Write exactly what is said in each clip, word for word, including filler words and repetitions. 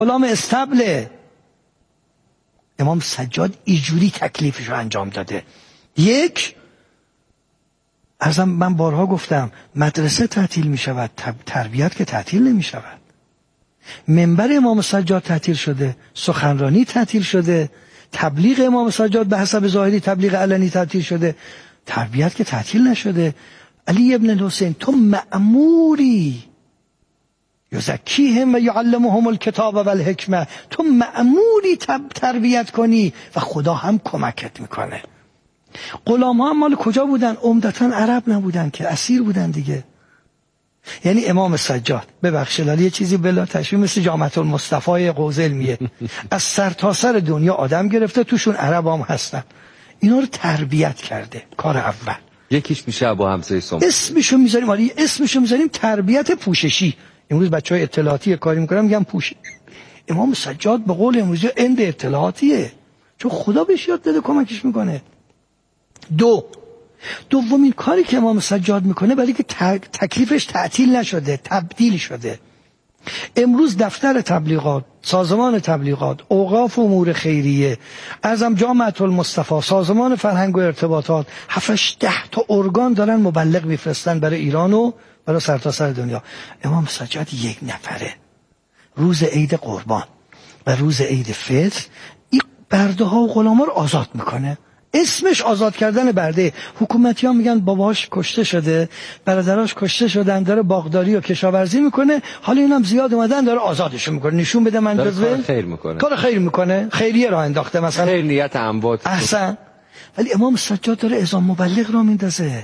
غلام استبله. امام سجاد اینجوری تکلیفش رو انجام داده. یک، ازم من بارها گفتم مدرسه تعطیل می شود، تربیت که تعطیل نمی شود. منبر امام سجاد تعطیل شده، سخنرانی تعطیل شده، تبلیغ امام سجاد به حسب ظاهری تبلیغ علنی تعطیل شده، تربیت که تعطیل نشده. علی ابن الحسین تو مأموری یزکیهم و یعلمهم الکتاب و الحکمه، تو مأموری تربیت کنی و خدا هم کمکت میکنه. غلام ها مال کجا بودن؟ عمدتاً عرب نبودن که، اسیر بودن دیگه. یعنی امام سجاد ببخشید ولی یه چیزی بلا تشبیه مثل جامعه المصطفی قوزلمیه، از سر تا سر دنیا آدم گرفته، توشون عرب هم هستن، اینا رو تربیت کرده. کار اول یکیش میشه ابو حمزه سوم، اسمشو میذاریم، ولی اسمشو میذاریم تربیت پوششی. امروز بچهای اطلاعاتی کاری میکنن میگن پوش. امام سجاد به قول امروزی اند اطلاعاتیه، چون خدا بهش یاد داده کمکش میکنه. دو دومین کاری که امام سجاد میکنه برای که تکلیفش تعطیل نشده، تبدیل شده. امروز دفتر تبلیغات، سازمان تبلیغات، اوقاف و امور خیریه، ازم جامعه المصطفی، سازمان فرهنگ و ارتباطات، هفتش ده تا ارگان دارن مبلغ میفرستن برای ایران و برای سرتاسر دنیا. امام سجاد یک نفره. روز عید قربان و روز عید فطر این برده ها و غلاما رو آزاد میکنه. اسمش آزاد کردن برده. حکومتی ها میگن باباش کشته شده، برادراش کشته شدن، داره باغداری و کشاورزی میکنه، حالا اینم زیاد اومدن داره آزادش میکنه، نشون بده من جزوه. کار خیر میکنه، کار خیر میکنه، خیریه راه انداخته مثلا، خیر نیت اموات. احسن. ولی امام سجاد داره اعزام مبلغ را میندازه.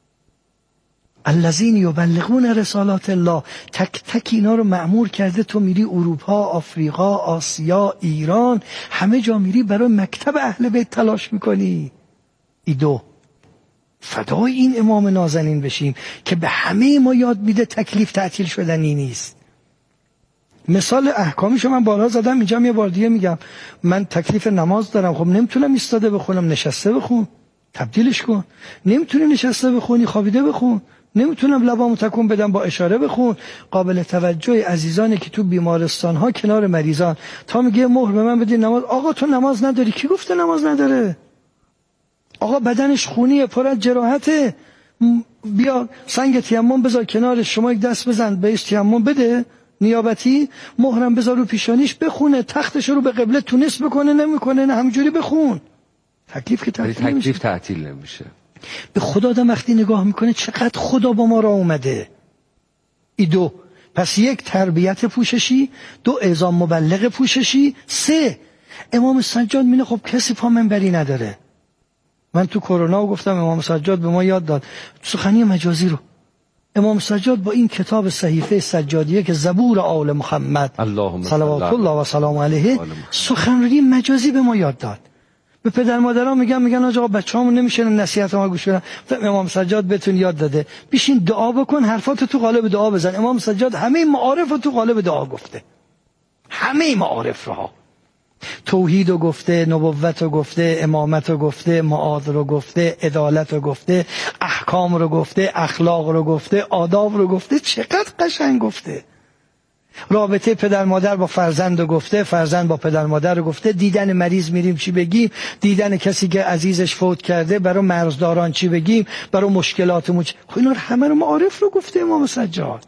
الذین یبلغون رسالات الله، تک تک اینا رو مأمور کرده. تو میری اروپا، آفریقا، آسیا، ایران، همه جا میری برای مکتب اهل بیت تلاش میکنی. ای دو فدای این امام نازنین بشیم که به همه ما یاد میده تکلیف تعطیل شدنی نیست. مثال احکامیشو من بارها زدم، اینجا یه بار دیگه میگم. من تکلیف نماز دارم، خب نمیتونم ایستاده بخونم، نشسته بخون، تبدیلش کن. نمیتونی نشسته بخونی، خوابیده بخون. نمیتونم لبامو تکون بدم، با اشاره بخون. قابل توجه عزیزانی که تو بیمارستان ها کنار مریضان، تا میگه مهر به من بدی نماز، آقا تو نماز نداری. کی گفته نماز نداره؟ آقا بدنش خونیه، پر از جراحته، بیا سنگ تیمم بذار کنارش، شما یک دست بزن بهش تیمم بده نیابتی، مهرم بذار رو پیشانیش بخونه، تختش رو به قبله تونس بکنه، نمیکنه نه همینجوری بخون. تکلیف که تعطیل نمیشه. تکلیف تعطیل نمیشه. به خدا آدم وقتی نگاه میکنه چقدر خدا با ما را اومده. ای دو، پس یک تربیت پوششی، دو اعزام مبلغ پوششی، سه امام سجاد مینه خب کسی پا منبری نداره. من تو کرونا گفتم امام سجاد به ما یاد داد سخنی مجازی رو. امام سجاد با این کتاب صحیفه سجادیه که زبور آل محمد صلوات الله و سلام علیه، سخنرانی مجازی به ما یاد داد. به پدر مادرها میگم میگن آقا بچه‌هامون نمیشه نصیحت ما گوش بدن. امام سجاد بهتون یاد داده بشین دعا بکن، حرفاتو تو قالب دعا بزن. امام سجاد همه معارف رو تو قالب دعا گفته، همه معارف رو، توحید رو گفته، نبوت رو گفته، امامت رو گفته، معاد رو گفته، عدالت رو گفته، احکام رو گفته، اخلاق رو گفته، آداب رو گفته. چقدر قشنگ گفته. رابطه پدر مادر با فرزند رو گفته، فرزند با پدر مادر رو گفته، دیدن مریض میریم چی بگیم، دیدن کسی که عزیزش فوت کرده برای مرزداران چی بگیم، برای مشکلاتمون چی. خب اینا همه رو معارف رو گفته امام سجاد.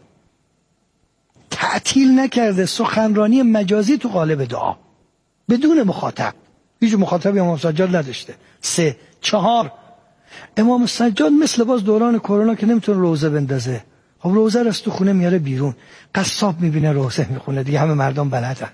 تعطیل نکرده، سخنرانی مجازی تو قالب دعا بدون مخاطب، هیچ مخاطبی امام سجاد نداشته. سه چهار امام سجاد مثل باز دوران کرونا که نمیتونه روزه بندازه، خب روزه رو از تو خونه میاره بیرون، قصاب میبینه روزه میخونه دیگه، همه مردم بلدن.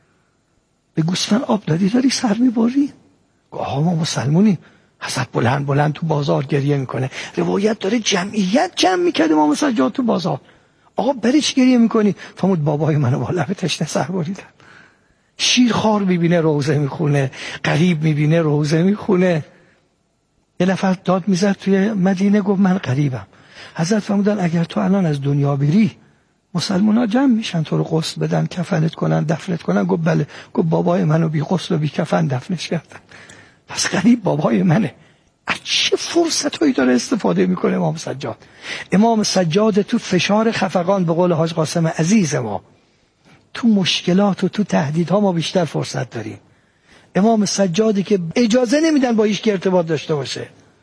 به گوسفند آب دادی داری سر میبری؟ آقا ما مسلمونیم. حضرت بلند بلند تو بازار گریه میکنه. روایت داره جمعیت جمع میکرد امام سجاد تو بازار. آقا برای چی گریه میکنی؟ فرمود بابای منو با لب تشنه سر بریدن. شیرخوار میبینه روزه میخونه، غریب میبینه روزه میخونه. یه نفر داد میزد توی مدینه، گفت من غریبم. حضرت فرمودن اگر تو الان از دنیا بری مسلمان ها جمع میشن تو رو غسل بدن، کفنت کنن، دفنت کنن. گفت بله. گفت بابای منو بی غسل و بی کفن دفنش کردن، پس غریب بابای منه. از چه فرصتایی داره استفاده میکنه امام سجاد. امام سجاد تو فشار خفقان به قول حاج قاسم عزیز ما تو مشکلات و تو تهدیدها ما بیشتر فرصت داریم. امام سجادی که اجازه نمیدن با هیچ کی ارتباط داشته باشه.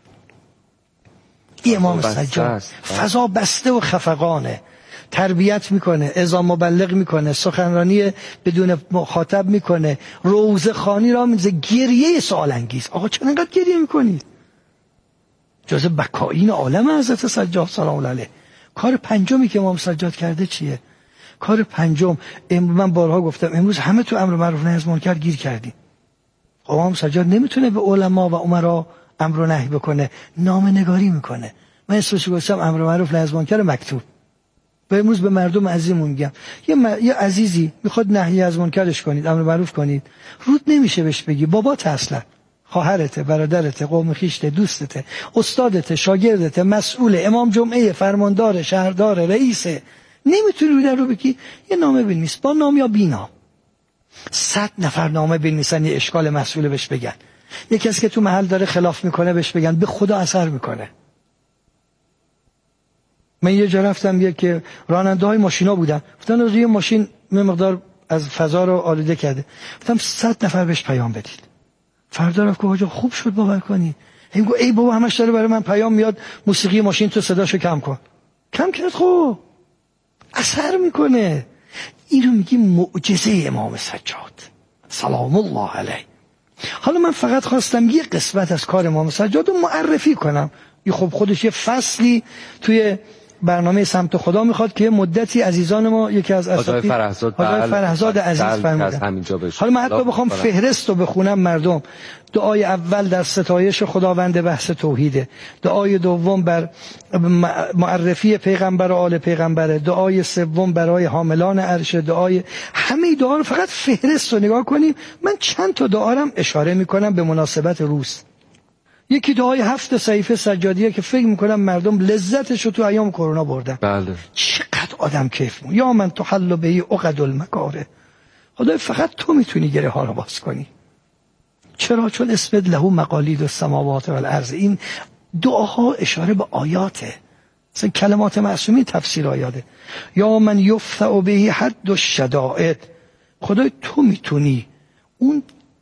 این امام سجاد فضا بسته و خفقانه، تربیت میکنه، اذان مبلغ میکنه، سخنرانی بدون مخاطب میکنه، روزه خوانی را میزه، گریه سوال انگیز. آقا چرا انقدر گریه میکنید؟ جز بکائین عالم حضرت سجاد سلام الله علیه. کار پنجمی که امام سجاد کرده چیه؟ کار پنجم، من بارها گفتم امروز همه تو امر معروف نهی از منکر گیر کردیم. امام سجاد نمیتونه به علما و امرا امر و نهی بکنه، نامه‌نگاری میکنه. من اسمش گفتم امر معروف نهی از منکر مکتوب. و امروز به مردم عزیزمون میگم یه, م... یه عزیزی میخواد نهی از منکرش کنید، امر معروف کنید، رود نمیشه بهش بگی بابات، اصلا خواهرته، برادرته، قوم خویشته، دوستته، استادته، شاگردته، مسئول، امام جمعه، فرماندار، شهردار، رئیسه، نمیتونی رو رو بگی یه نامه بنویس با نام یا بی نام. صد نفر نامه بنویسن یه اشکال مسئول بهش بگن، یه کسی که تو محل داره خلاف میکنه بهش بگن، به خدا اثر میکنه. من یه جا رفتم یه که راننده های ماشینا بودن، گفتن روی ماشین مقدار از فضا رو آلوده کرده، گفتم صد نفر بهش پیام بدید. فردا رفت که آقا خوب شد باور کنی، این گفت ای بابا همش داره برای من پیام میاد موسیقی ماشین تو صداشو کم کن. کم کرد، خب اثر میکنه. اینو میگی معجزه امام سجاد سلام الله علیه. حالا من فقط خواستم یه قسمت از کار امام سجاد رو معرفی کنم. این خب خودش یه فصلی توی برنامه سمت خدا میخواد که مدتی عزیزان ما، یکی از اساتید فرهزاد فرهزاد عزیز فرمودن. حالا من حتی بخوام فهرست رو بخونم مردم، دعای اول در ستایش خداوند بحث توحیده، دعای دوم بر معرفی پیغمبر و آل پیغمبره، دعای سوم برای حاملان عرش، دعای همه دعا رو فقط فهرست رو نگاه کنیم. من چند تا دعا رو اشاره میکنم به مناسبت روز. یکی دعای هفت صحیفه سجادیه که فکر میکنم مردم لذتش رو تو ایام کرونا بردن. بله. چقدر آدم کیف مون. یا من تحل بهی عقد المکاره. خدای فقط تو میتونی گره ها رو باز کنی. چرا؟ چون اسمت له مقالید السماوات والارض. این دعاها اشاره به آیاته، مثلا کلمات معصومی تفسیر آیاته. یا من یفتع بهی حد الشدائد. خدای تو میتونی اون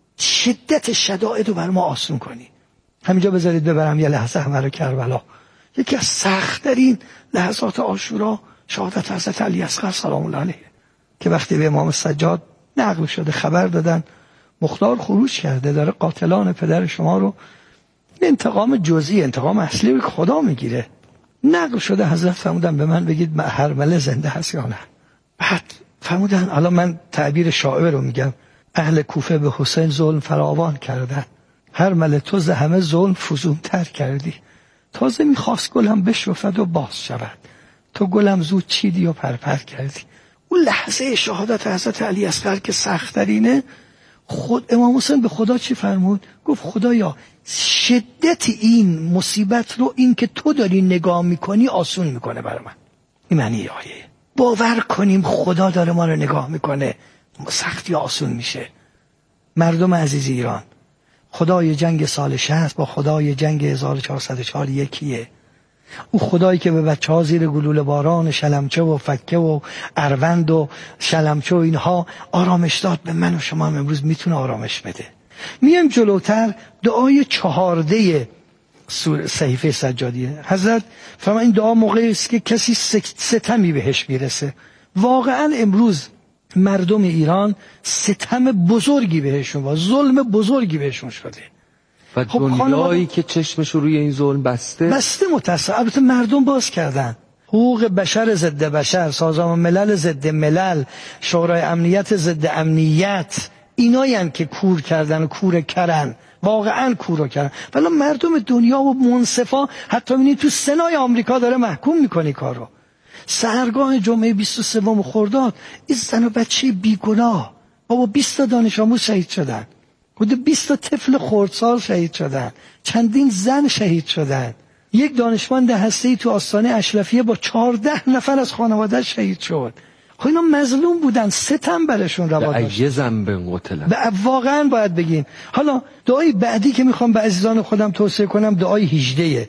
شدت شدائد رو بر ما آسون کنی. همینجا بذارید ببرم یه لحظه همه رو کربلا. یکی از سخت‌ترین لحظات عاشورا شهادت حضرت علی اصغر سلام الله علیه که وقتی به امام سجاد نقل شده خبر دادن مختار خروج کرده، داره قاتلان پدر شما رو، انتقام جزئی، انتقام اصلی رو خدا میگیره. نقل شده حضرت فرمودن به من بگید هرمله زنده هست یا نه. بعد فرمودن، حالا من تعبیر شاعر رو میگم، اهل کوفه به حسین ظلم فراوان کردن، هر مله تو ز همه ظلم فزون تر کردی، تازه میخواست گلم بشرفد و باز شود، تو گلم زود چیدی و پرپر کردی. اون لحظه شهادت حضرت علی اصغر که سخت‌ترینه، خود امام حسین به خدا چی فرمود؟ گفت خدایا شدت این مصیبت رو این که تو داری نگاه میکنی آسون میکنه برای من. این معنی آیه. باور کنیم خدا داره ما رو نگاه میکنه، سختی آسون میشه. مردم عزیز ایران، خدای جنگ سال شصت با خدای جنگ هزار و چهارصد و چهار یکیه. او خدایی که به بچه ها زیر گلوله باران شلمچه و فکه و اروند و شلمچه و اینها آرامش داد، به من و شما هم امروز میتونه آرامش بده. میم جلوتر دعای چهارده صحیفه سجادیه. حضرت فرما این دعا موقعی است که کسی ستمی بهش میرسه. واقعا امروز مردم ایران ستم بزرگی بهشون و ظلم بزرگی بهشون شده و خب دنیایی که چشمش روی این ظلم بسته بسته متاسف. البته مردم باز کردن، حقوق بشر ضد بشر، سازمان ملل ضد ملل، شورای امنیت ضد امنیت، اینایی هستند که کور کردن و کور کردن، واقعا کورو کردن. ولی مردم دنیا و منصفا، حتی می‌بینید تو سنای آمریکا داره محکوم می‌کنه کارو. سحرگاه جمعه بیست و سوم خرداد این زن و بچه بیگناه، بابا بیست تا دانش آموز شهید شدن، حدود بیست تا طفل خردسال شهید شدن، چندین زن شهید شدن. یک دانشمند هسته‌ای تو آستانه اشرفیه با چهارده نفر از خانواده شهید شد. خب اینا مظلوم بودن، ستم برشون روا داشت. به ذنب قتل. واقعا باید بگیم. حالا دعای بعدی که میخوام به عزیزان خودم توصیه کنم دعای هجده.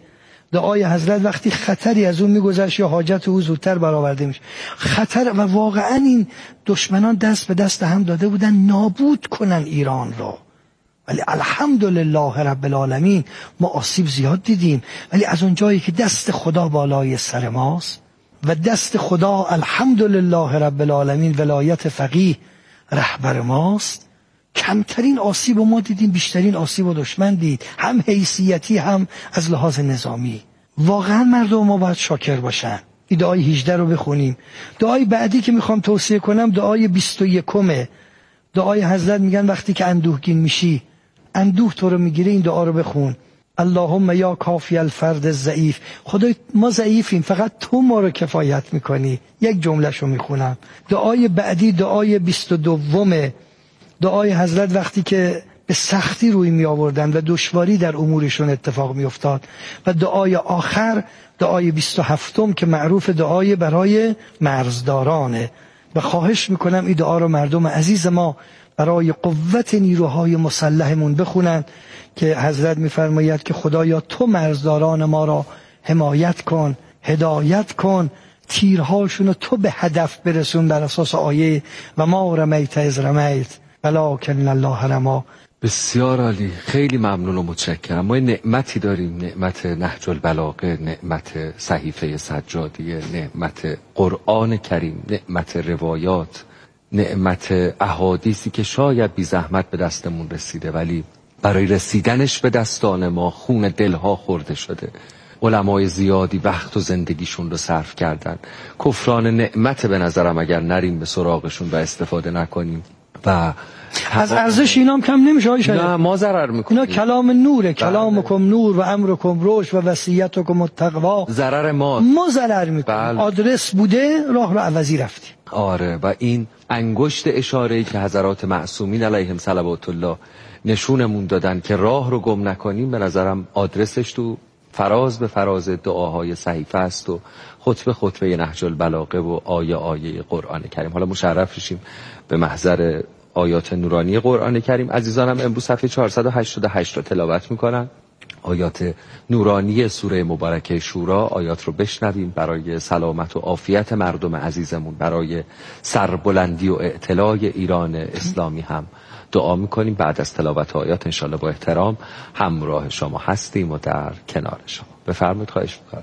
دعای حضرت وقتی خطری از اون میگذشت یا حاجت او زودتر برآورده میشه. خطر و واقعا این دشمنان دست به دست هم داده بودن نابود کنن ایران را، ولی الحمدلله رب العالمین ما آسیب زیاد دیدیم، ولی از اون جایی که دست خدا بالای سر ماست و دست خدا الحمدلله رب العالمین ولایت فقیه رهبر ماست، کمترین آسیب ما دیدیم، بیشترین آسیب و دشمن دید، هم حیثیتی هم از لحاظ نظامی. واقعا مردم ما باید شاکر باشن. این دعای هجده رو بخونیم. دعای بعدی که میخوام توصیه کنم دعای بیست و یکمه. دعای حضرت میگن وقتی که اندوهگین میشی، اندوه تو رو میگیره، این دعا رو بخون. اللهم یا کافی الفرد ضعیف. خدای ما ضعیفیم، فقط تو ما رو کفایت میکنی. یک جمله شو میخونم. دعای بعدی دعای بیست و دومه. دعای حضرت وقتی که به سختی روی می آوردن و دشواری در امورشون اتفاق می افتاد. و دعای آخر دعای بیست و هفتم که معروف دعای برای مرزدارانه. و خواهش میکنم این دعا رو مردم عزیز ما برای قوت نیروهای مسلحمون بخونن که حضرت میفرماید که خدایا تو مرزداران ما را حمایت کن، هدایت کن، تیرهاشون رو تو به هدف برسون بر اساس آیه و ما رمیت از رمیت ولکن الله رما. بسیار عالی، خیلی ممنون و متشکرم. ما نعمتی داریم، نعمت نهج البلاغه، نعمت صحیفه سجادیه، نعمت قرآن کریم، نعمت روایات، نعمت احادیثی که شاید بی زحمت به دستمون رسیده، ولی برای رسیدنش به دستان ما خون دلها خورده شده. علمای زیادی وقت و زندگیشون رو صرف کردن. کفران نعمت به نظرم اگر نریم به سراغشون و استفاده نکنیم و از ارزش اینام کم نمیشه های شاید. نه ما ضرر میکنیم. اینا کلام نوره، کلامکم نور و امرکم رشد و وصیتکم التقوا. ضرر ما ما ضرر میکنیم. بله. آدرس بوده راه رو عوضی رفتیم. آره و این انگشت اشاره‌ای که حضرات معصومین علیهم صلوات الله نشونمون دادن که راه رو گم نکنیم، به نظرم آدرسش تو فراز به فراز دعاهای صحیفه است و خطبه خطبه نهج البلاغه و آیه آیه قرآن کریم. حالا مشرف شیم به محضر آیات نورانی قرآن کریم. عزیزانم امروز صفحه چهارصد و هشتاد و هشت رو تلاوت میکنن. آیات نورانی سوره مبارکه شورا. آیات رو بشنویم برای سلامت و عافیت مردم عزیزمون، برای سربلندی و اعتلای ایران اسلامی هم دعا میکنیم. بعد از تلاوت آیات انشالله با احترام همراه شما هستیم و در کنار شما. بفرمایید، خواهش میکنم.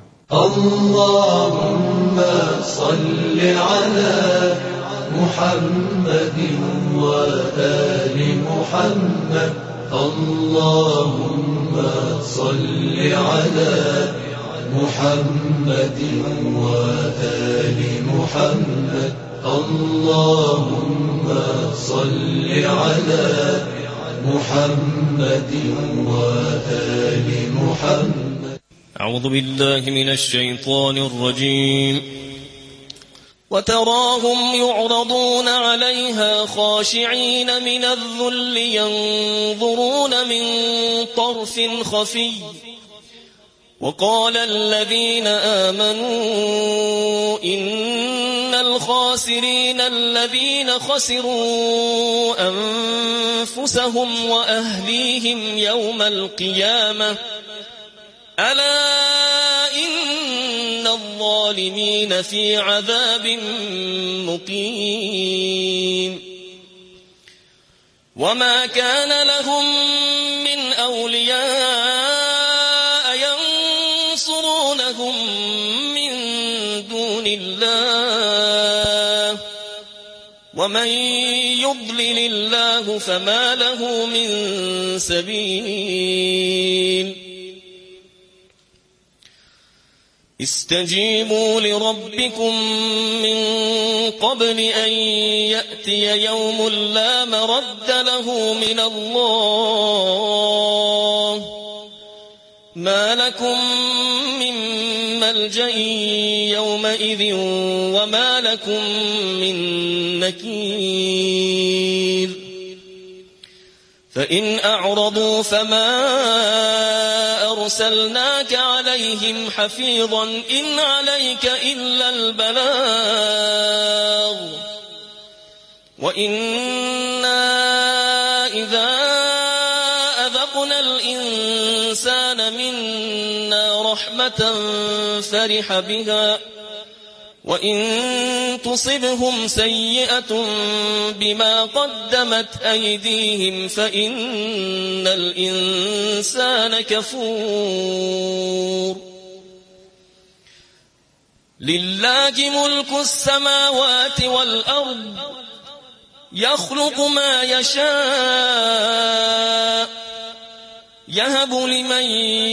اللهم صل على محمد و آل محمد. اللهم صل على محمد و آل محمد. اللهم صل على محمد و آل محمد. أعوذ بالله من الشيطان الرجيم. وتراهم يعرضون عليها خاشعين من الذل ينظرون من طرف خفي وقال الذين آمنوا إن الخاسرين الذين خسروا أنفسهم وأهليهم يوم القيامة ألا إن الظالمين في عذاب مقيم. وما كان لهم من أولياء ينصرونهم من دون الله ومن يضلل الله فما له من سبيل. استجيبوا لربكم من قبل أن يأتي يوم لا مرد له من الله ما لكم من ملجأ يومئذ وما لكم من نكير. فإن أعرضوا فما أرسلناك عليهم حفيظا إن عليك إلا البلاغ وإنا إذا أذقنا الإنسان الإنسان منا رحمة فرح بها وإن تصبهم سيئة بما قدمت أيديهم فإن الإنسان كفور لله ملك السماوات والأرض يخلق ما يشاء يهب لمن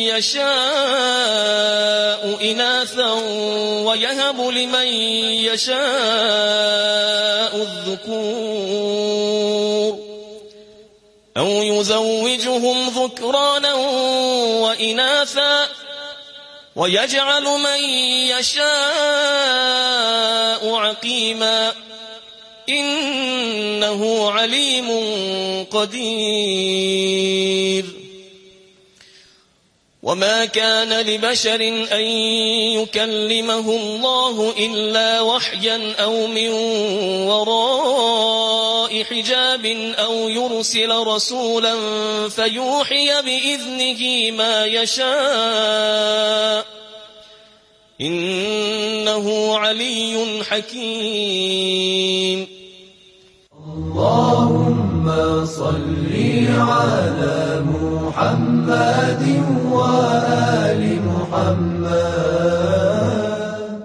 يشاء إناثا ويهب لمن يشاء الذكور أو يزوجهم ذكرانا وإناثا ويجعل من يشاء عقيما إنه عليم قدير وما كان لبشر أن يكلمه الله إلا وحيا أو من وراء حجاب أو يرسل رسولا فيوحي بإذنه ما يشاء إنه علي حكيم اللهم صل على محمد وآل محمد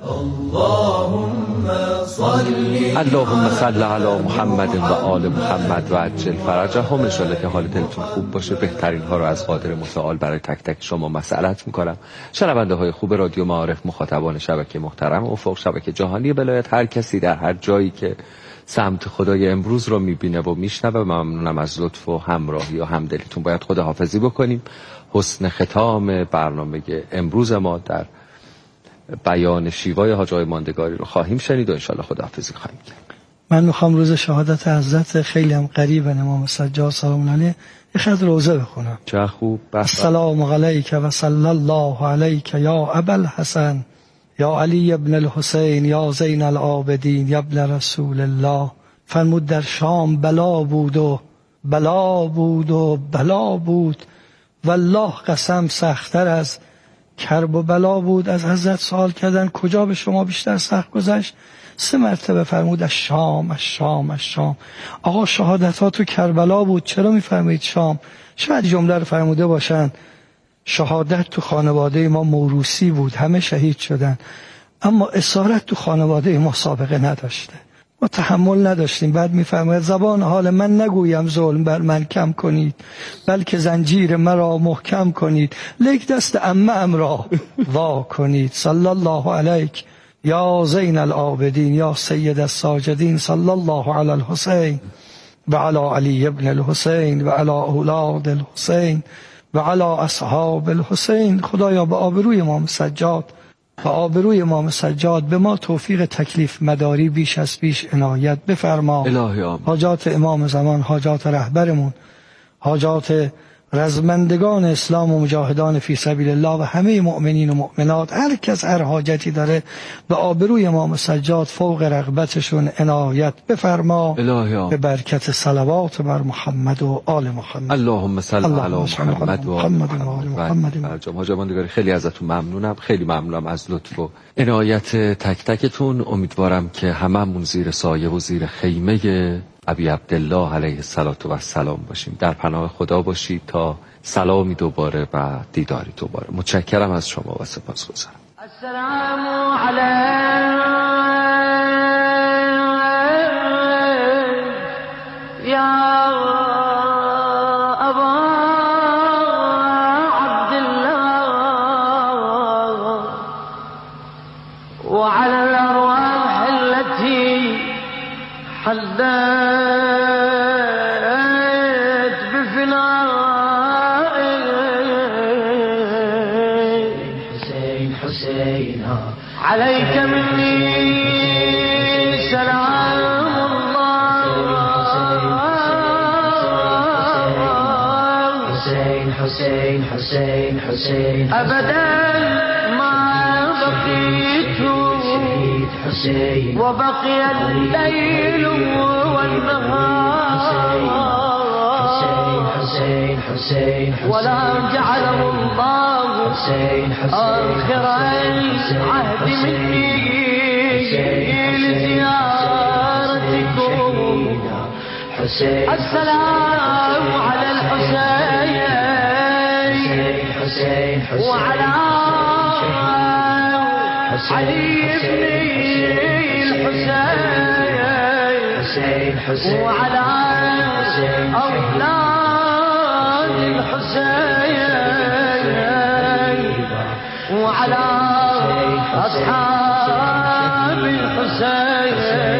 اللهم صل اللهم صل علی محمد و آل محمد و عجل فرجهم. ان شاءالله که حال دلتون خوب باشه. بهترین ها رو از قادر متعال برای تک تک شما مسئلت میکنم. شنونده های خوب رادیو معارف، مخاطبان شبکه محترم افق، شبکه جهانی ولایت، هر کسی در هر جایی که سمت خدای امروز رو میبینه و میشنوه، ممنونم از لطف و همراهی و همدلیتون. باید خداحافظی بکنیم. حسن ختام برنامه امروز ما در بیان شیوای حاج آقای ماندگاری رو خواهیم شنید و انشالله خداحافظی خواهیم کرد. من میخوام روز شهادت حضرت خیلی هم قریب امام سجاد سلام علیه یه خط روزه بخونم. چه خوب. السلام علیک و صلی الله علیک یا ابا الحسن یا علی ابن الحسین یا زین العابدین یا ابن رسول الله. فرمود در شام بلا بود و بلا بود و بلا بود، والله قسم سخت‌تر از کرب و بلا بود. از حضرت سوال کردن کجا به شما بیشتر سخت گذشت؟ سه مرتبه فرمود از شام، از شام، از شام. آقا شهادتات تو کربلا بود، چرا میفرمایید شام؟ شاید جمله رو فرموده باشن شهادت تو خانواده ما موروثی بود، همه شهید شدن، اما اسارت تو خانواده ما سابقه نداشته، ما تحمل نداشتیم. بعد میفرماید زبان حال من نگویم ظلم بر من کم کنید، بلکه زنجیر مرا محکم کنید، لیک دست عمه‌ام را وا کنید. صلی الله علیک یا زین العابدین یا سید الساجدین، صلی الله علی الحسین و علی علی ابن الحسین و علی اولاد الحسین و علی اصحاب الحسین. خدایا به آبروی امام سجاد و آبروی امام سجاد به ما توفیق تکلیف مداری بیش از بیش عنایت بفرما. الهی آمین. حاجات امام زمان، حاجات رهبرمون، حاجات رزمندگان اسلام و مجاهدان فی سبیل الله و همه مؤمنین و مؤمنات، هر کس هر حاجتی داره به آبروی امام سجاد فوق رغبتشون عنایت بفرما. الهی آمین. به برکت صلوات بر محمد و آل محمد. اللهم صل علی محمد و آل محمد و آل محمد. حاج ماندگاری خیلی ازتون ممنونم، خیلی ممنونم از لطف و عنایت تک تکتون. امیدوارم که هممون زیر سایه و زیر خیمه ابی عبدالله علیه الصلاة و السلام باشیم. در پناه خدا باشید تا سلامی دوباره و دیداری دوباره. متشکرم از شما و سپاسگزارم. السلام علیک یا ابا عبدالله وعلى الارواح التي حدثت عليك مني سلام الله. حسين حسين حسين حسين أبدا ما بقيت شهيد حسين وبقي الليل والنهار. حسين حسين حسين حسين ولا جعله الله حسين آخر العهد مني لزيارتكم حسين السلام على الحسين حسين حسين وعلى علي بن الحسين وعلى أولاد الحسين وعلى أصحاب الحسين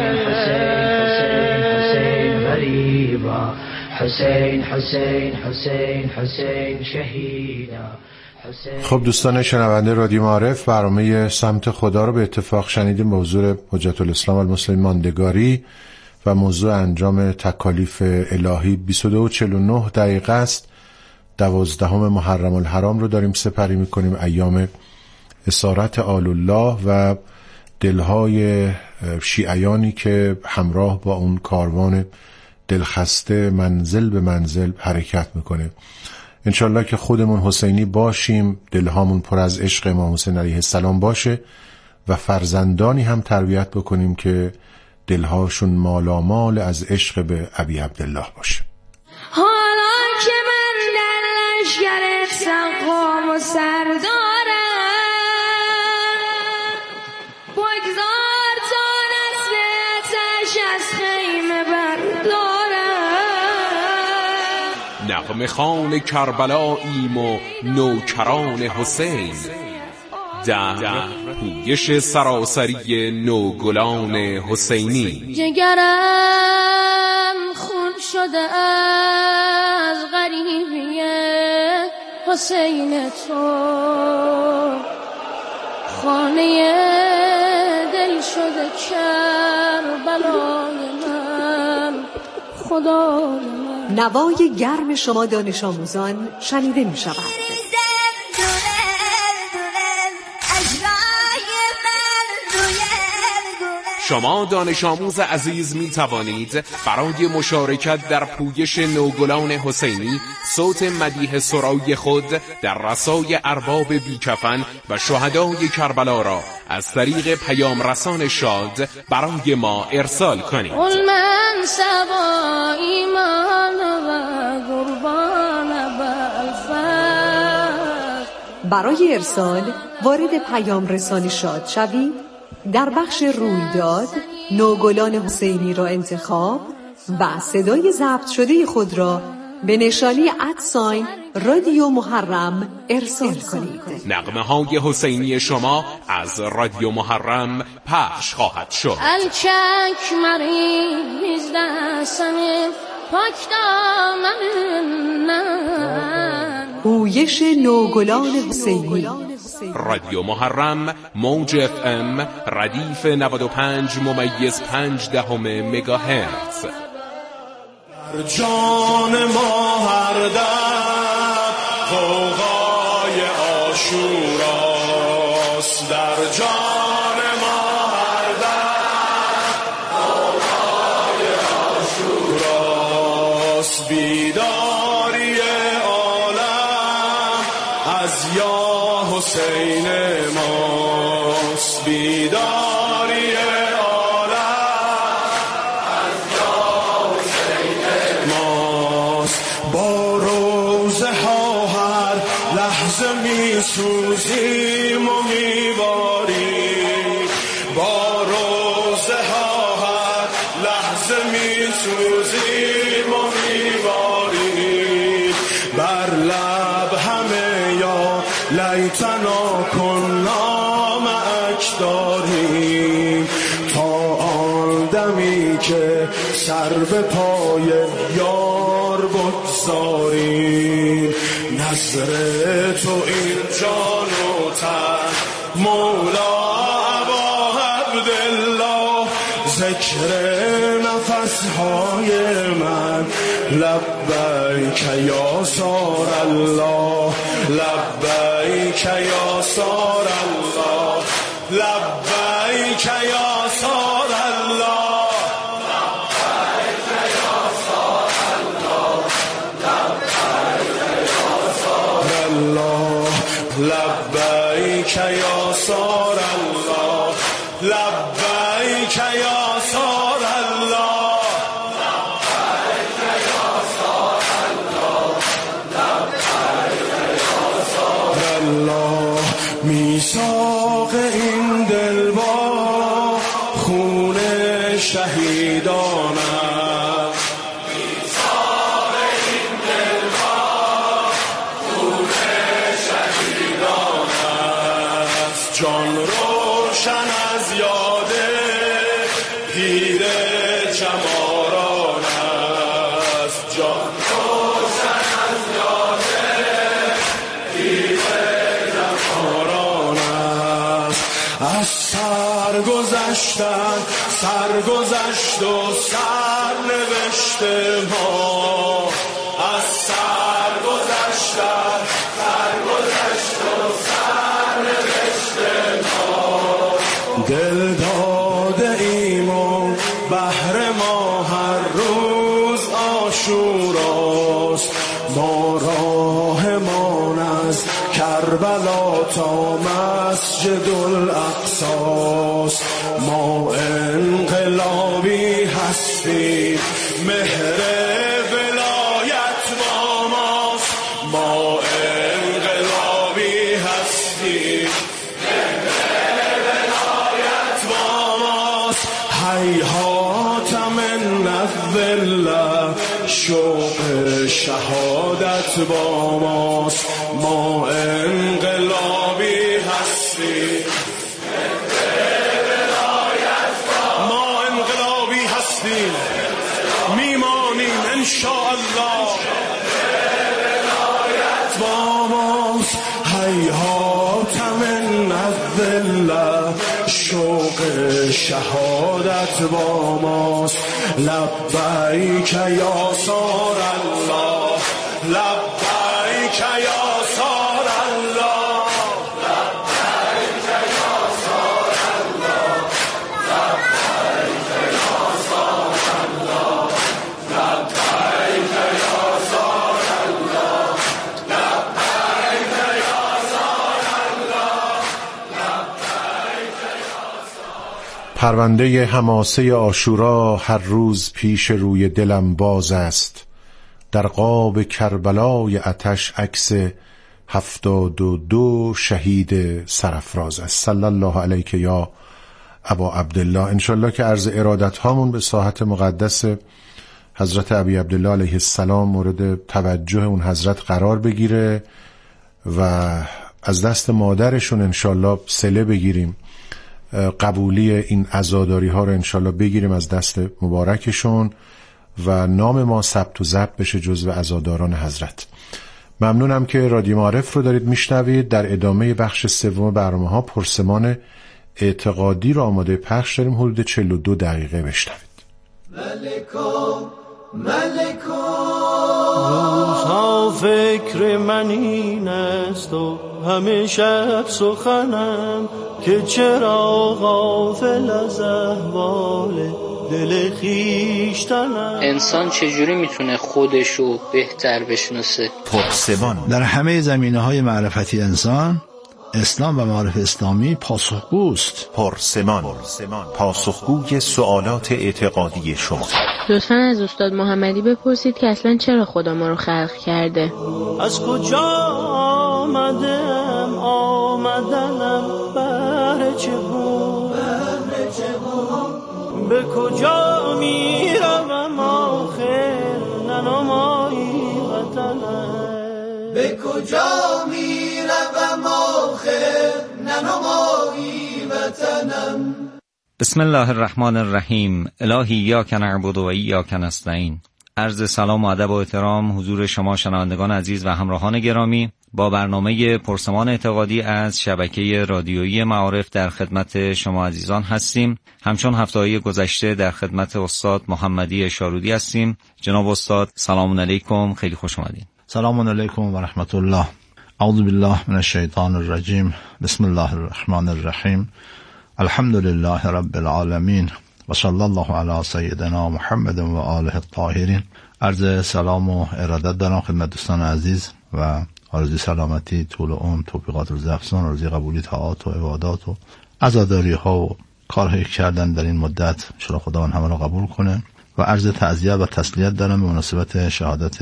حسين حسين حسين حسين شهيدا. خب دوستان شنونده رادیو معارف، برنامه سمت خدا رو به اتفاق شنیدیم. موضوع حجت الاسلام والمسلمین ماندگاری و موضوع انجام تکالیف الهی. بیست و دو و چهل و نه دقیقه است. دوازدهم محرم الحرام رو داریم سپری میکنیم، ایام اسارت آل الله و دلهای شیعیانی که همراه با اون کاروان دلخسته منزل به منزل حرکت میکنه. انشالله که خودمون حسینی باشیم، دلهامون پر از عشق امام حسین علیه السلام باشه و فرزندانی هم تربیت بکنیم که دلهاشون مالامال از عشق به ابی عبدالله باشه. حالا که من در لشگر سقام و سردارم، بگذار تا نسل اتش از خیمه بردارم. نغمه خان کربلاییم و نوکران حسین، در پویش سراسری نوگلان حسینی. جگرم خون شده از غریبی حسین تو، خانه دل شده کربلای من، خدای من. نوای گرم شما دانش آموزان شنیده می شود. شما دانش آموز عزیز می توانید برای مشارکت در پویش نوگلان حسینی صوت مدیح سرای خود در رسای ارباب بیکفن و شهدای کربلا را از طریق پیام رسان شاد برای ما ارسال کنید. قل من سبا ایمان و قربان بالفرد. برای ارسال وارد پیام رسانی شاد شوید. در بخش رویداد نوگلان حسینی را انتخاب و صدای ضبط شده خود را به نشانی ادساین رادیو محرم ارسال کنید. نغمه های حسینی شما از رادیو محرم پخش خواهد شد. الچک مریض دستم پاک دامن، پویش نوگلان حسینی. رادیو محرم موج اف ام ردیف نود و پنج ممیز پنج دهم مگاهرتز. جان ما هر دم غوغای عاشوراست، در جان ما هر دم غوغای عاشوراست. بیداری عالم از یا حسین ماست، بیداری عالم از یا حسین ماست. با روزه ها هر لحظه می سوزیم و می باریم، با روزه ها هر لحظه می سوزیم و می باریم. بر لب همه یا لیتنا کنا معک داریم، تا آن دمی که سر به پای یار بگذاریم. نظر تو این جان و تن مولا ابا عبدالله، ذکر نفسهای من لبیک یا سار الله، لبیک یا سار الله، لبیک یا سار الله، لبیک یا سار الله، لبیک لبیک یا سار الله لبیک یا سار الله لبیک یا سار الله لبیک یا سار الله میثاق این دل با خون شهیدان جان روشن از یاد پیر جماران است جان روشن از یاد پیر جماران است از سر گذشتن سر گذشت و سر نوشته ما از سر گذشتن سر گذشت و سر نوشته دل داده ایم و بهر ما هر روز عاشوراست ما راهمان از کربلا تا مسجد الاقصاست ما انقلابی هستیم مهر ولایت با ماست ما انقلابی هستیم هیهات من الذل شوق شهادت با ماست ما انقلابی هستیم ما انقلابی هستیم میمانیم انشاءالله با ماست هیهات من الذل شوق شهادت با ماست لبیک یا سار الله لبیک یا سار الله لبیک یا سار الله لبیک یا سار الله لبیک یا سار الله لبیک یا سار الله پرونده حماسه عاشورا هر روز پیش روی دلم باز است در قاب کربلای آتش عکس هفتاد و دو شهید سرافراز است. صلی الله علیک یا ابا عبدالله. انشالله که عرض ارادت هامون به ساحت مقدس حضرت ابی عبدالله علیه السلام مورد توجه اون حضرت قرار بگیره و از دست مادرشون انشالله صله بگیریم، قبولی این عزاداری ها رو انشالله بگیریم از دست مبارکشون و نام ما ثبت و ضبط بشه جزو عزاداران حضرت. ممنونم که رادیو معارف رو دارید میشنوید. در ادامه بخش سوم برنامه ها پرسمان اعتقادی رو آماده پخش داریم. حدود چهل و دو دقیقه بشنوید. ملکا ملکا روزها فکر من این است و همه شب سخنم که چرا غافل از احوال دل خویشتنم. انسان چجوری میتونه خودشو بهتر بشناسه؟ پرسمان. در همه زمینه‌های معرفتی انسان اسلام و معارف اسلامی پاسخگوست. پرسمان. پاسخگوی سوالات اعتقادی شما. لطفاً از استاد محمدی بپرسید که اصلا چرا خدا ما رو خلق کرده. از کجا آمدم آمدنم بهر چه بود به کجا میروم آخر ننمایی وطنم به کجا میروم آخر ننمایی وطنم. بسم الله الرحمن الرحیم. الهی ایاک نعبد و ایاک نستعین. عرض سلام و ادب و احترام حضور شما شنوندگان عزیز و همراهان گرامی. با برنامه پرسمان اعتقادی از شبکه رادیویی معارف در خدمت شما عزیزان هستیم. همچون هفته‌های گذشته در خدمت استاد محمدی اشارودی هستیم. جناب استاد سلام علیکم، خیلی خوش اومدین. سلام علیکم و رحمت الله. اعوذ بالله من الشیطان الرجیم. بسم الله الرحمن الرحیم. الحمد لله رب العالمین و صلی الله علی سیدنا محمد و آله الطاهرین. عرض سلام و ارادت دارم خدمت دوستان عزیز و آرزوی سلامتی، طول عمر، توفیقات روزی افزون، آرزوی قبولی طاعات و عبادات و عزاداری ها و کارهایی کردن در این مدت، ان شاء الله خداوند همه را قبول کنه. و عرض تعزیت و تسلیت دارم به مناسبت شهادت